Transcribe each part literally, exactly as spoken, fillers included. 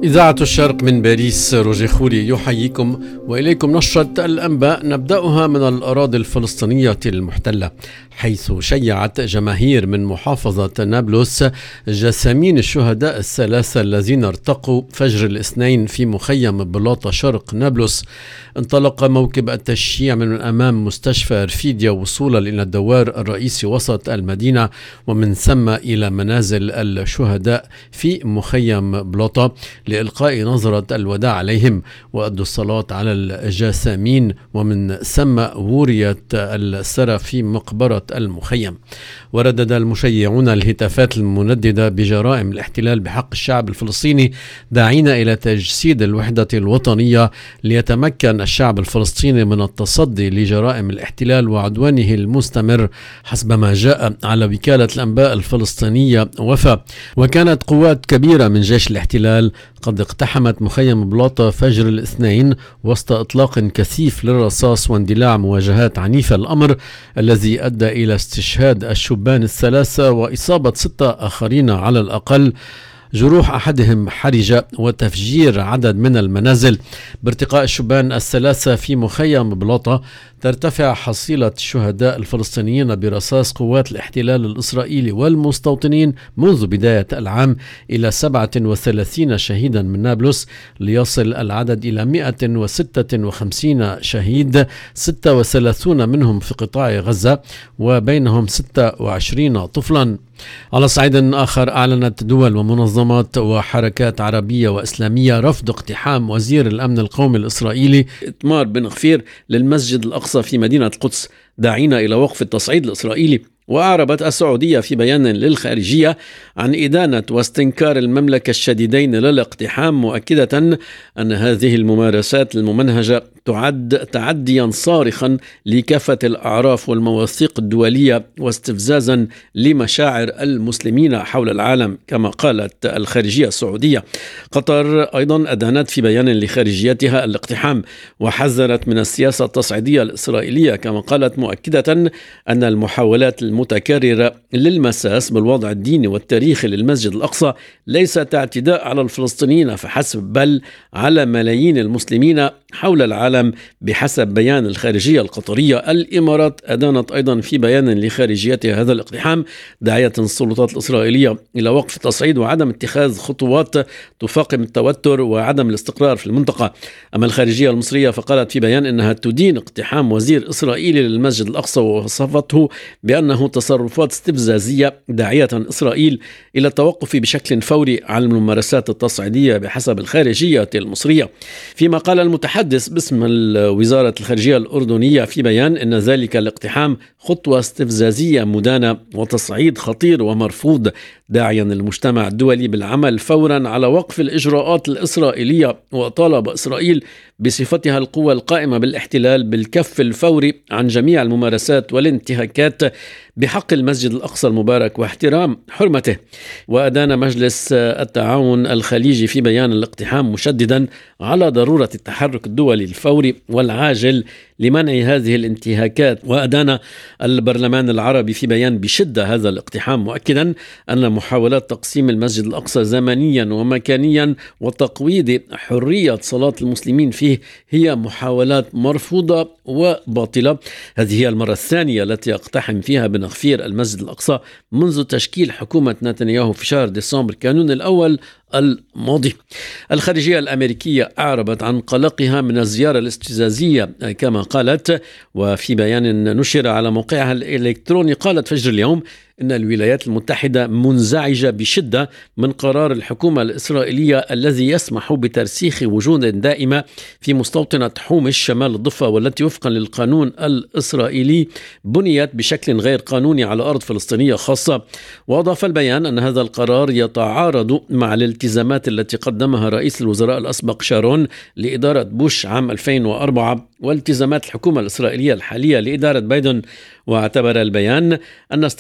إذاعة الشرق من باريس، روجي خوري يحييكم وإليكم نشرة الأنباء. نبدأها من الأراضي الفلسطينية المحتلة، حيث شيعت جماهير من محافظة نابلس جسامين الشهداء الثلاثة الذين ارتقوا فجر الاثنين في مخيم بلاطة شرق نابلس. انطلق موكب التشييع من أمام مستشفى رفيديا وصولا إلى الدوار الرئيسي وسط المدينة، ومن ثم إلى منازل الشهداء في مخيم بلاطة لإلقاء نظرة الوداع عليهم وأدوا الصلاة على الجسامين، ومن ثم وريت السرى في مقبرة المخيم. وردد المشيعون الهتافات المنددة بجرائم الاحتلال بحق الشعب الفلسطيني، داعين إلى تجسيد الوحدة الوطنية ليتمكن الشعب الفلسطيني من التصدي لجرائم الاحتلال وعدوانه المستمر، حسب ما جاء على وكالة الأنباء الفلسطينية وفا. وكانت قوات كبيرة من جيش الاحتلال قد اقتحمت مخيم بلاطة فجر الاثنين وسط إطلاق كثيف للرصاص واندلاع مواجهات عنيفة، الأمر الذي أدى إلى استشهاد الشبان الثلاثة وإصابة ستة آخرين على الأقل، جروح أحدهم حرجة، وتفجير عدد من المنازل. بارتقاء الشبان الثلاثة في مخيم بلاطة ترتفع حصيلة الشهداء الفلسطينيين برصاص قوات الاحتلال الإسرائيلي والمستوطنين منذ بداية العام إلى سبعة وثلاثين شهيدا من نابلس، ليصل العدد إلى مئة وستة وخمسين شهيد، ستة وثلاثين منهم في قطاع غزة وبينهم ستة وعشرين طفلا. على صعيد آخر، أعلنت دول ومنظمات وحركات عربية وإسلامية رفض اقتحام وزير الأمن القومي الإسرائيلي إتمار بن غفير للمسجد الأقصى في مدينة القدس، داعين إلى وقف التصعيد الإسرائيلي. وأعربت السعودية في بيان للخارجية عن إدانة واستنكار المملكة الشديدين للاقتحام، مؤكدة أن هذه الممارسات الممنهجة تعد تعديا صارخا لكافة الأعراف والمواثيق الدولية واستفزازا لمشاعر المسلمين حول العالم، كما قالت الخارجية السعودية. قطر أيضا أدانت في بيان لخارجيتها الاقتحام وحذرت من السياسة التصعيدية الإسرائيلية، كما قالت مؤكدة أن المحاولات المتكررة للمساس بالوضع الديني والتاريخي للمسجد الأقصى ليست اعتداء على الفلسطينيين فحسب، بل على ملايين المسلمين حول العالم بحسب بيان الخارجية القطرية. الإمارات أدانت أيضا في بيان لخارجيتها هذا الاقتحام، داعية السلطات الإسرائيلية إلى وقف التصعيد وعدم اتخاذ خطوات تفاقم التوتر وعدم الاستقرار في المنطقة. أما الخارجية المصرية فقالت في بيان أنها تدين اقتحام وزير إسرائيلي للمسجد الأقصى ووصفته بأنه تصرفات استفزازية، داعية إسرائيل إلى التوقف بشكل فوري عن الممارسات التصعيدية بحسب الخارجية المصرية. فيما قال المتحدث باسم وزارة الخارجية الأردنية في بيان أن ذلك الاقتحام خطوة استفزازية مدانة وتصعيد خطير ومرفوض، داعيا المجتمع الدولي بالعمل فورا على وقف الإجراءات الإسرائيلية، وطالب إسرائيل بصفتها القوة القائمة بالاحتلال بالكف الفوري عن جميع الممارسات والانتهاكات بحق المسجد الأقصى المبارك واحترام حرمته. وأدان مجلس التعاون الخليجي في بيان الاقتحام مشددا على ضرورة التحرك الدولي الفوري والعاجل لمنع هذه الانتهاكات. وأدان البرلمان العربي في بيان بشدة هذا الاقتحام، مؤكدا أن محاولات تقسيم المسجد الأقصى زمنيا ومكانيا وتقويض حرية صلاة المسلمين فيه هي محاولات مرفوضة وباطلة. هذه هي المرة الثانية التي يقتحم فيها بن غفير المسجد الأقصى منذ تشكيل حكومة نتنياهو في شهر ديسمبر كانون الأول الماضي. الخارجية الأمريكية أعربت عن قلقها من الزيارة الاستفزازية كما قالت، وفي بيان نشر على موقعها الإلكتروني قالت فجر اليوم إن الولايات المتحدة منزعجة بشدة من قرار الحكومة الإسرائيلية الذي يسمح بترسيخ وجود دائمة في مستوطنة حومش شمال الضفة، والتي وفقا للقانون الإسرائيلي بنيت بشكل غير قانوني على أرض فلسطينية خاصة. وأضاف البيان أن هذا القرار يتعارض مع الالتزامات التي قدمها رئيس الوزراء الأسبق شارون لإدارة بوش عام ألفين وأربعة والتزامات الحكومة الإسرائيلية الحالية لإدارة بايدن. واعتبر البيان أن استمرار تقدم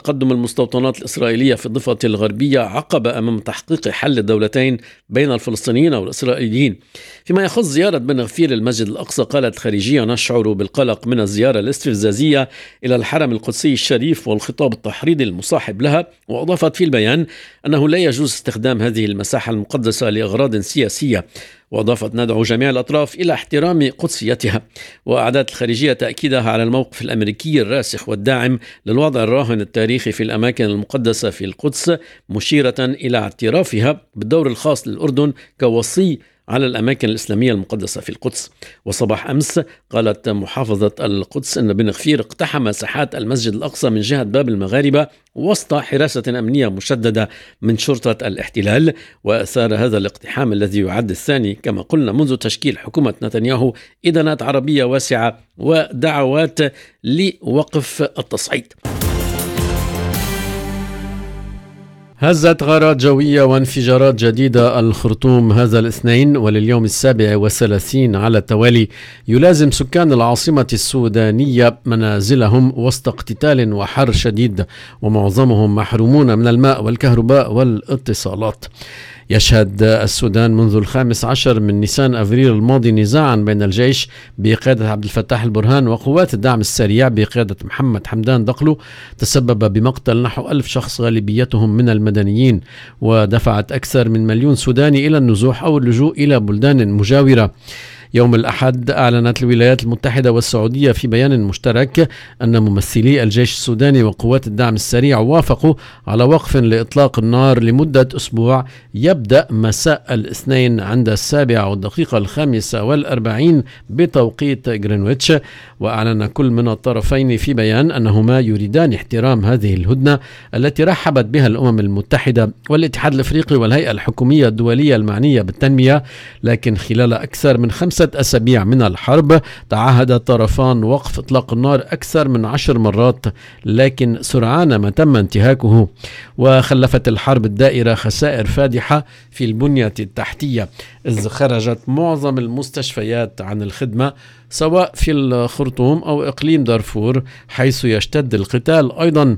تقدم المستوطنات الإسرائيلية في الضفة الغربية عقبة أمام تحقيق حل الدولتين بين الفلسطينيين والإسرائيليين. فيما يخص زيارة بن غفير المسجد الأقصى، قالت خارجية: نشعر بالقلق من الزيارة الاستفزازية إلى الحرم القدسي الشريف والخطاب التحريضي المصاحب لها. وأضافت في البيان أنه لا يجوز استخدام هذه المساحة المقدسة لأغراض سياسية. وأضافت: ندعو جميع الأطراف إلى احترام قدسيتها. وأعادت الخارجية تأكيدها على الموقف الأمريكي الراسخ والداعم للوضع الراهن التاريخي في الأماكن المقدسة في القدس، مشيرة إلى اعترافها بالدور الخاص للأردن كوصي على الأماكن الإسلامية المقدسة في القدس. وصباح أمس قالت محافظة القدس أن بن غفير اقتحم ساحات المسجد الأقصى من جهة باب المغاربة وسط حراسة أمنية مشددة من شرطة الاحتلال. وأثار هذا الاقتحام الذي يعد الثاني كما قلنا منذ تشكيل حكومة نتنياهو إدانات عربية واسعة ودعوات لوقف التصعيد. هزت غارات جوية وانفجارات جديدة الخرطوم هذا الاثنين ولليوم السابع والثلاثين على التوالي، يلازم سكان العاصمة السودانية منازلهم وسط اقتتال وحر شديد، ومعظمهم محرومون من الماء والكهرباء والاتصالات. يشهد السودان منذ الخامس عشر من نيسان أفريل الماضي نزاعا بين الجيش بقيادة عبد الفتاح البرهان وقوات الدعم السريع بقيادة محمد حمدان دقلو تسبب بمقتل نحو ألف شخص غالبيتهم من المدنيين، ودفعت أكثر من مليون سوداني إلى النزوح أو اللجوء إلى بلدان مجاورة. يوم الأحد أعلنت الولايات المتحدة والسعودية في بيان مشترك أن ممثلي الجيش السوداني وقوات الدعم السريع وافقوا على وقف لإطلاق النار لمدة أسبوع يبدأ مساء الاثنين عند السابعة والدقيقة الخامسة والأربعين بتوقيت غرينتش. وأعلن كل من الطرفين في بيان أنهما يريدان احترام هذه الهدنة التي رحبت بها الأمم المتحدة والاتحاد الأفريقي والهيئة الحكومية الدولية المعنية بالتنمية، لكن خلال أكثر من خمسة أسابيع من الحرب تعهد الطرفان وقف إطلاق النار أكثر من عشر مرات، لكن سرعان ما تم انتهاكه. وخلفت الحرب الدائرة خسائر فادحة في البنية التحتية، إذ خرجت معظم المستشفيات عن الخدمة سواء في الخرطوم أو إقليم دارفور حيث يشتد القتال أيضا.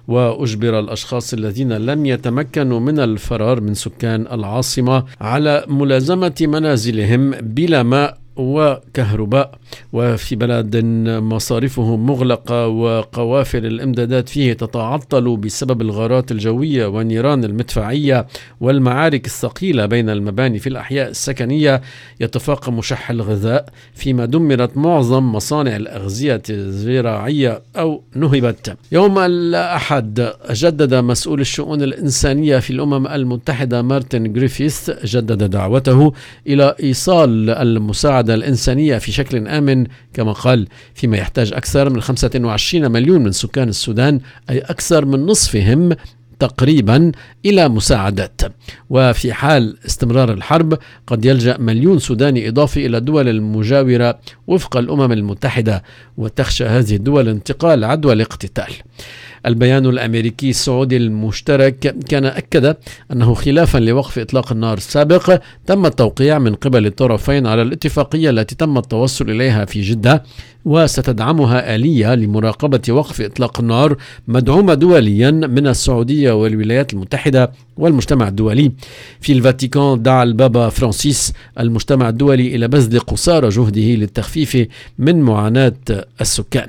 وأجبر الأشخاص الذين لم يتمكنوا من الفرار من سكان العاصمة على ملازمة منازلهم بلا ماء وكهرباء، وفي بلد مصارفه مغلقة وقوافل الإمدادات فيه تتعطل بسبب الغارات الجوية والنيران المدفعية والمعارك الثقيلة بين المباني في الأحياء السكنية، يتفاقم شح الغذاء فيما دمرت معظم مصانع الأغذية الزراعية أو نهبت. يوم الأحد جدد مسؤول الشؤون الإنسانية في الأمم المتحدة مارتن غريفيث جدد دعوته إلى إيصال المساعدة الإنسانية في شكل آمن كما قال، فيما يحتاج أكثر من خمسة وعشرين مليون من سكان السودان، أي أكثر من نصفهم تقريبا إلى مساعدات. وفي حال استمرار الحرب قد يلجأ مليون سوداني إضافي إلى الدول المجاورة وفق الأمم المتحدة، وتخشى هذه الدول انتقال عدوى الاقتتال. البيان الأمريكي السعودي المشترك كان أكد أنه خلافا لوقف إطلاق النار السابق تم التوقيع من قبل الطرفين على الاتفاقية التي تم التوصل إليها في جدة، وستدعمها آلية لمراقبة وقف إطلاق النار مدعومة دوليا من السعودية والولايات المتحدة والمجتمع الدولي. في الفاتيكان دعا البابا فرانسيس المجتمع الدولي إلى بذل قصارى جهده للتخفيف من معاناة السكان.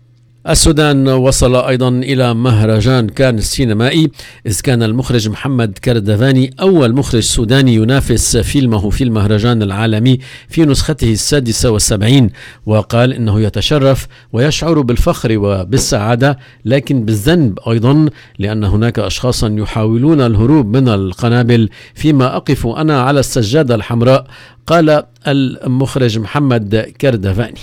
السودان وصل أيضا إلى مهرجان كان السينمائي، إذ كان المخرج محمد كردفاني أول مخرج سوداني ينافس فيلمه في المهرجان العالمي في نسخته السادسة والسبعين، وقال إنه يتشرف ويشعر بالفخر وبالسعادة لكن بالذنب أيضا لأن هناك أشخاصا يحاولون الهروب من القنابل فيما أقف أنا على السجادة الحمراء، قال المخرج محمد كردفاني.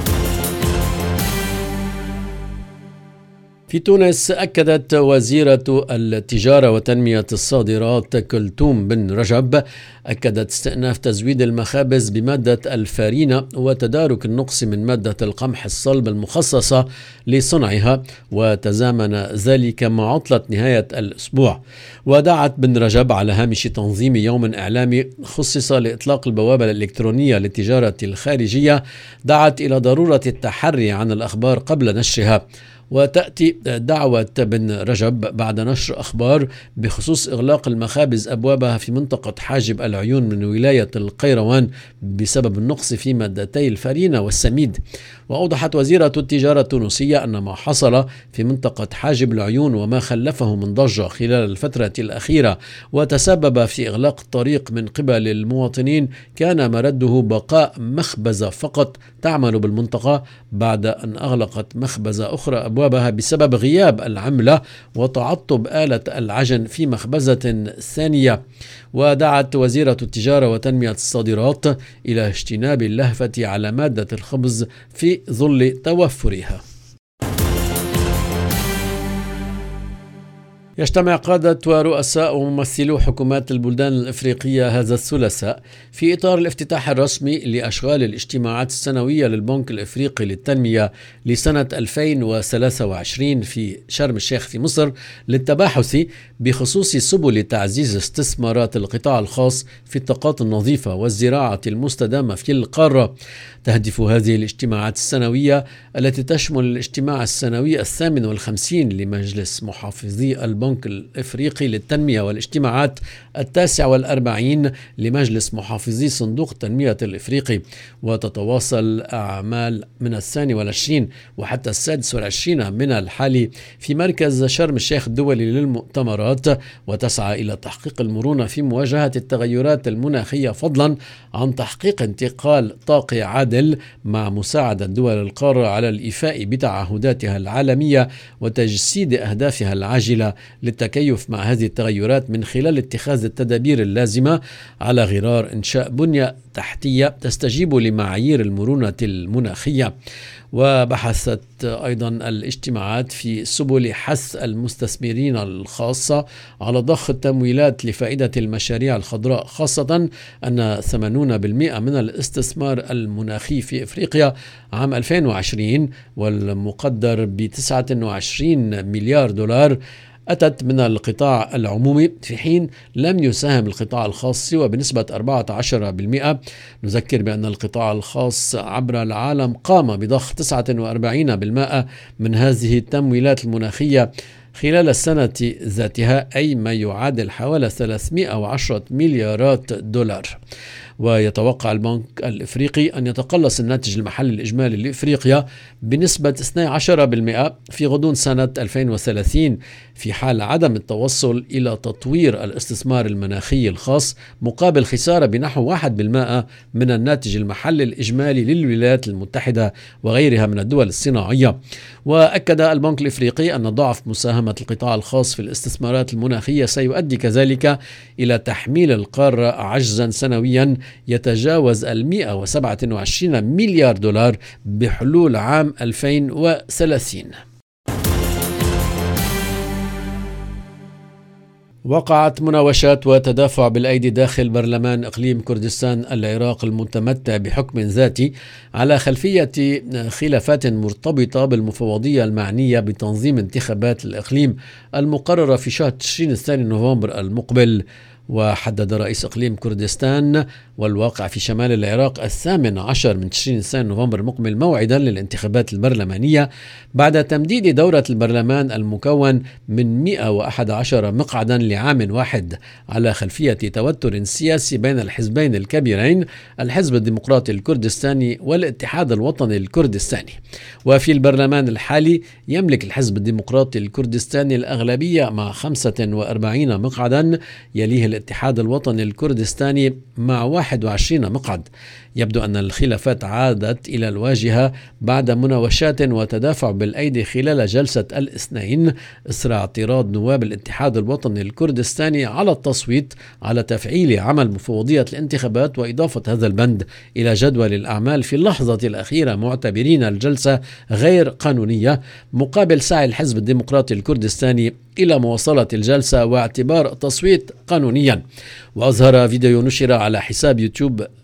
في تونس أكدت وزيرة التجارة وتنمية الصادرات كلثوم بن رجب أكدت استئناف تزويد المخابز بمادة الفارينة وتدارك النقص من مادة القمح الصلب المخصصة لصنعها، وتزامن ذلك مع عطلة نهاية الأسبوع. ودعت بن رجب على هامش تنظيم يوم إعلامي خصص لإطلاق البوابة الإلكترونية للتجارة الخارجية، دعت إلى ضرورة التحري عن الأخبار قبل نشرها. وتأتي دعوة بن رجب بعد نشر أخبار بخصوص إغلاق المخابز أبوابها في منطقة حاجب العيون من ولاية القيروان بسبب النقص في مادتي الفرينة والسميد. وأوضحت وزيرة التجارة التونسية أن ما حصل في منطقة حاجب العيون وما خلفه من ضجة خلال الفترة الأخيرة وتسبب في إغلاق الطريق من قبل المواطنين كان مرده بقاء مخبزة فقط تعمل بالمنطقة بعد أن أغلقت مخبزة أخرى أبوابها بسبب غياب العملة وتعطب آلة العجن في مخبزة ثانية. ودعت وزيرة التجارة وتنمية الصادرات إلى اجتناب اللهفة على مادة الخبز في ظل توفرها. يجتمع قادة ورؤساء وممثلو حكومات البلدان الإفريقية هذا الثلاثاء في إطار الافتتاح الرسمي لأشغال الاجتماعات السنوية للبنك الإفريقي للتنمية لسنة ألفين وثلاثة وعشرين في شرم الشيخ في مصر للتباحث بخصوص سبل تعزيز استثمارات القطاع الخاص في الطاقات النظيفة والزراعة المستدامة في القارة. تهدف هذه الاجتماعات السنوية التي تشمل الاجتماع السنوي الثامن والخمسين لمجلس محافظي البنك الإفريقي للتنمية والاجتماعات التاسع والأربعين لمجلس محافظي صندوق التنمية الإفريقي، وتتواصل أعمال من الثاني والعشرين وحتى السادس والعشرين من الحالي في مركز شرم الشيخ الدولي للمؤتمرات، وتسعى إلى تحقيق المرونة في مواجهة التغيرات المناخية فضلا عن تحقيق انتقال طاقي عادل مع مساعدة دول القارة على الإيفاء بتعهداتها العالمية وتجسيد أهدافها العاجلة للتكيف مع هذه التغيرات من خلال اتخاذ التدابير اللازمة على غرار إنشاء بنية تحتية تستجيب لمعايير المرونة المناخية. وبحثت أيضا الاجتماعات في سبل حث المستثمرين الخاصة على ضخ التمويلات لفائدة المشاريع الخضراء، خاصة أن ثمانين بالمئة من الاستثمار المناخي في إفريقيا عام ألفين وعشرين والمقدر ب تسعة وعشرين مليار دولار أتت من القطاع العمومي، في حين لم يساهم القطاع الخاص سوى بنسبة أربعة عشر بالمئة. نذكر بأن القطاع الخاص عبر العالم قام بضخ تسعة وأربعين بالمئة من هذه التمويلات المناخية خلال السنة ذاتها، أي ما يعادل حوالي ثلاثمئة وعشرة مليارات دولار. ويتوقع البنك الإفريقي أن يتقلص الناتج المحلي الإجمالي لإفريقيا بنسبة اثني عشر بالمئة في غضون سنة ألفين وثلاثين في حال عدم التوصل إلى تطوير الاستثمار المناخي الخاص مقابل خسارة بنحو واحد بالمئة من الناتج المحلي الإجمالي للولايات المتحدة وغيرها من الدول الصناعية. وأكد البنك الإفريقي أن ضعف مساهمة القطاع الخاص في الاستثمارات المناخية سيؤدي كذلك إلى تحميل القارة عجزا سنويا يتجاوز المئة وسبعة وعشرين مليار دولار بحلول عام ألفين وثلاثين. وقعت مناوشات وتدافع بالأيدي داخل برلمان إقليم كردستان العراق المتمتع بحكم ذاتي على خلفية خلافات مرتبطة بالمفوضية المعنية بتنظيم انتخابات الإقليم المقررة في شهر تشرين الثاني نوفمبر المقبل. وحدد رئيس إقليم كردستان والواقع في شمال العراق الثامن عشر من تشرين الثاني نوفمبر المقبل موعدا للانتخابات البرلمانية بعد تمديد دورة البرلمان المكون من مئة وأحد عشر مقعدا لعام واحد على خلفية توتر سياسي بين الحزبين الكبيرين الحزب الديمقراطي الكردستاني والاتحاد الوطني الكردستاني. وفي البرلمان الحالي يملك الحزب الديمقراطي الكردستاني الأغلبية مع خمسة وأربعين مقعدا، يليه الاتحاد الوطني الكردستاني مع واحد وعشرين مقعد. يبدو أن الخلافات عادت إلى الواجهة بعد مناوشات وتدافع بالأيدي خلال جلسة الاثنين إثر اعتراض نواب الاتحاد الوطني الكردستاني على التصويت على تفعيل عمل مفوضية الانتخابات وإضافة هذا البند إلى جدول الأعمال في اللحظة الأخيرة، معتبرين الجلسة غير قانونية مقابل سعي الحزب الديمقراطي الكردستاني إلى مواصلة الجلسة واعتبار التصويت قانونيا. وأظهر فيديو نشر على حساب يوتيوب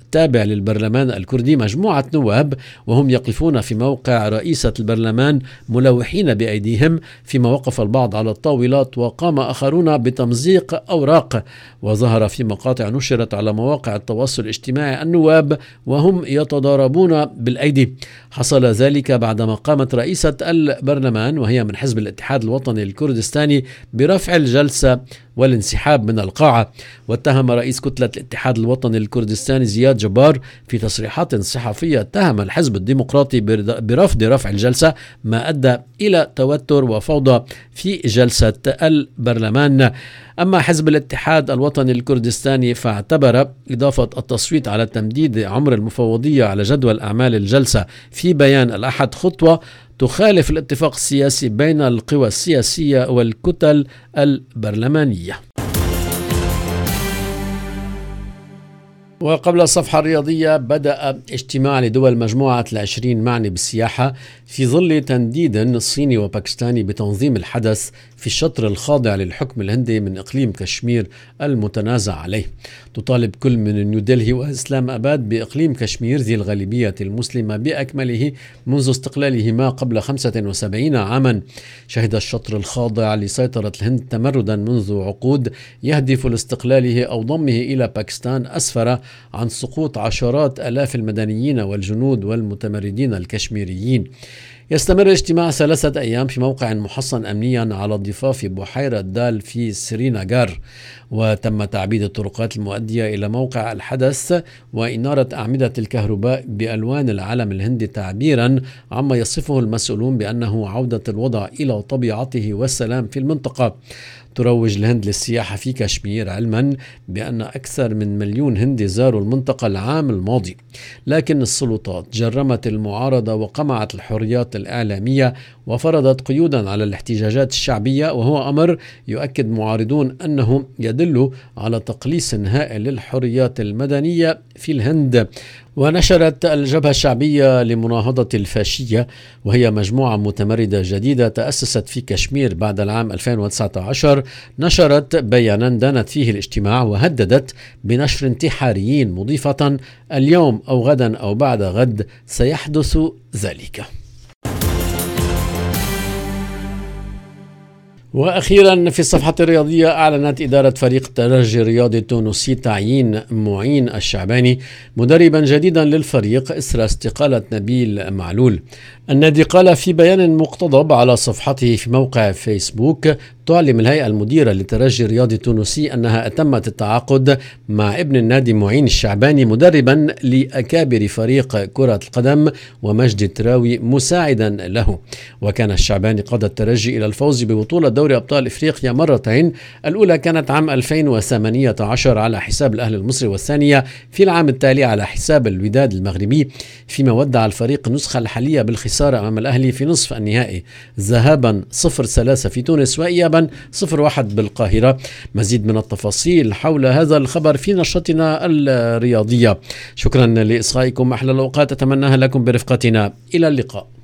التابع للبرلمان الكردي مجموعة نواب وهم يقفون في موقع رئيسة البرلمان ملوحين بأيديهم، فيما وقف البعض على الطاولات وقام آخرون بتمزيق أوراق. وظهر في مقاطع نشرت على مواقع التواصل الاجتماعي النواب وهم يتضاربون بالأيدي. حصل ذلك بعدما قامت رئيسة البرلمان وهي من حزب الاتحاد الوطني الكردستاني برفع الجلسة والانسحاب من القاعة. واتهم رئيس كتلة الاتحاد الوطني الكردستاني زياد جبار في تصريحات صحفية اتهم الحزب الديمقراطي برفض رفع الجلسة، ما أدى إلى توتر وفوضى في جلسة البرلمان. أما حزب الاتحاد الوطني الكردستاني فاعتبر إضافة التصويت على تمديد عمر المفوضية على جدول أعمال الجلسة في بيان الأحد خطوة تخالف الاتفاق السياسي بين القوى السياسية والكتل البرلمانية. وقبل الصفحة الرياضية، بدأ اجتماع لدول مجموعة العشرين معني بالسياحة في ظل تنديد صيني وباكستاني بتنظيم الحدث في الشطر الخاضع للحكم الهندي من إقليم كشمير المتنازع عليه. تطالب كل من نيودلهي وإسلام أباد بإقليم كشمير ذي الغالبية المسلمة بأكمله منذ استقلالهما قبل خمسة وسبعين عاما. شهد الشطر الخاضع لسيطرة الهند تمردا منذ عقود يهدف لاستقلاله أو ضمه إلى باكستان أسفر عن سقوط عشرات آلاف المدنيين والجنود والمتمردين الكشميريين. يستمر الاجتماع ثلاثة أيام في موقع محصن أمنيا على ضفاف بحيرة دال في سرينغار، وتم تعبيد الطرقات المؤدية إلى موقع الحدث وإنارة أعمدة الكهرباء بألوان العلم الهندي تعبيرا عما يصفه المسؤولون بأنه عودة الوضع إلى طبيعته والسلام في المنطقة. تروج الهند للسياحة في كشمير علما بأن أكثر من مليون هندي زاروا المنطقة العام الماضي، لكن السلطات جرمت المعارضة وقمعت الحريات الإعلامية وفرضت قيودا على الاحتجاجات الشعبية، وهو أمر يؤكد معارضون أنه يدل على تقليص هائل للحريات المدنية في الهند. ونشرت الجبهة الشعبية لمناهضة الفاشية، وهي مجموعة متمردة جديدة تأسست في كشمير بعد العام ألفين وتسعة عشر، نشرت بيانا دانت فيه الاجتماع وهددت بنشر انتحاريين، مضيفة اليوم أو غدا أو بعد غد سيحدث ذلك. وأخيرا في الصفحة الرياضية، أعلنت إدارة فريق الترجي الرياضي التونسي تعيين معين الشعباني مدربا جديدا للفريق إثر استقالة نبيل معلول. النادي قال في بيان مقتضب على صفحته في موقع فيسبوك: تعلم الهيئة المديرة للترجي الرياضي التونسي أنها أتمت التعاقد مع ابن النادي معين الشعباني مدربا لأكابر فريق كرة القدم ومجد التراوي مساعدا له. وكان الشعباني قاد الترجي إلى الفوز ببطولة دوري أبطال إفريقيا مرتين، الأولى كانت عام ألفين وثمانية عشر على حساب الأهلي المصري، والثانية في العام التالي على حساب الوداد المغربي، فيما ودع الفريق النسخة الحالية بالخسارة أمام الأهلي في نصف النهائي، ذهابا صفر ثلاثة في تونس وإيابا صفر واحد بالقاهرة. مزيد من التفاصيل حول هذا الخبر في نشرتنا الرياضية. شكرا لإصغائكم، أحلى الأوقات أتمناها لكم برفقتنا، إلى اللقاء.